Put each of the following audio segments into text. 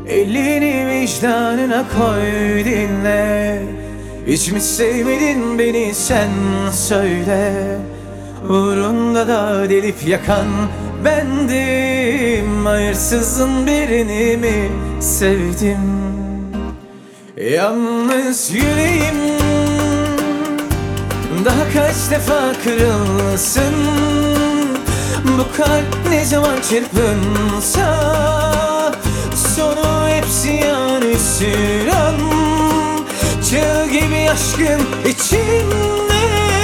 Elini vicdanına koy, dinle. Hiç mi sevmedin beni, sen söyle. Uğrunda da delip yakan bendim. Hayırsızın birini mi sevdim? Yalnız yüreğim daha kaç defa kırılsın. Bu kalp ne zaman çırpınsa sonu hep ziyan, hüsran. Çığ gibi aşkın içinde,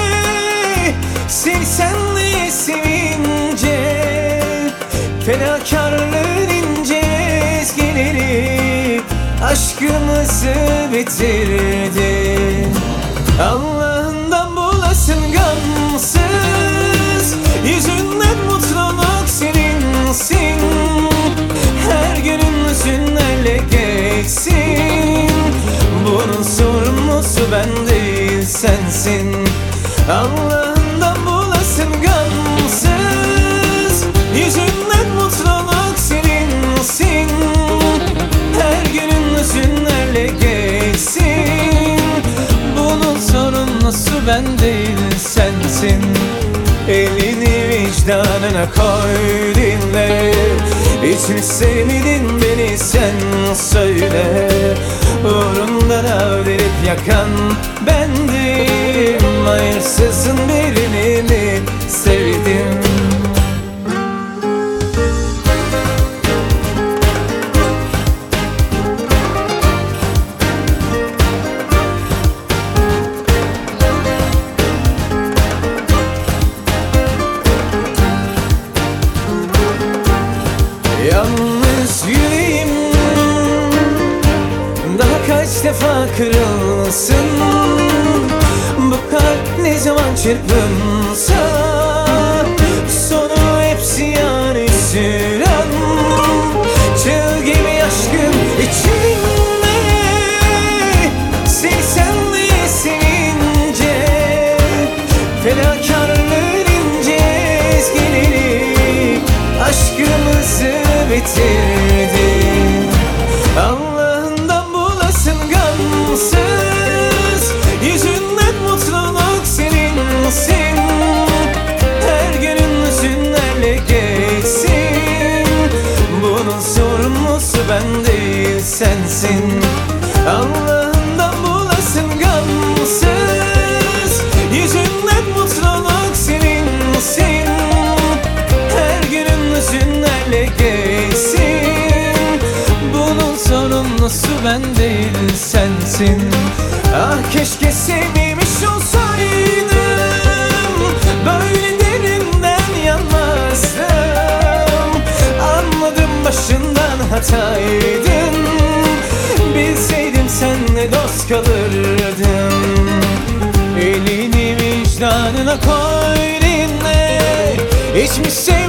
seni senle sevince fedakarlığın ince ezgileri aşkımızı bitirdi. Allah'ından bulasın gamsız, yüzünden mutluluk seninsin. Her günün hüzünlerle geçsin. Bunun sorumlusu ben değil, sensin. Allah'ından bulasın gamsız, yüzünden mutluluk seninsin. Her günün hüzünlerle geçsin. Bunun sorumlusu ben değil, sensin. Elini vicdanına koy, dinle. Hiç mi sevmedin beni, sen söyle. Uğrunda da verip yakan bendim. Hayırsızın birini mi sevdim? Yalnız yüreğim daha kaç defa kırılsın. Bu kalp ne zaman çırpınsa sonu hep ziyan, hüsran. Çığ gibi aşkın içinde, seni senle sevince fedakarlığın ince ezgileri aşkımızı bitirdi. Allah'ından bulasın gamsız, yüzünden mutluluk seninsin. Her günün hüzünlerle geçsin. Bunun sorumlusu ben değil, sensin. Allah'ından bulasın gamsız, yüzünden mutluluk seninsin. Her günün hüzünlerle geçsin. Bunun sorumlusu ben değil, sensin. Ah keşke sevmemiş olsaydım, böyle derinden yanmazdım. Anladım başından hataydın, bilseydim senle dost kalırdım. Elini vicdanına koy, dinle. Hiç mi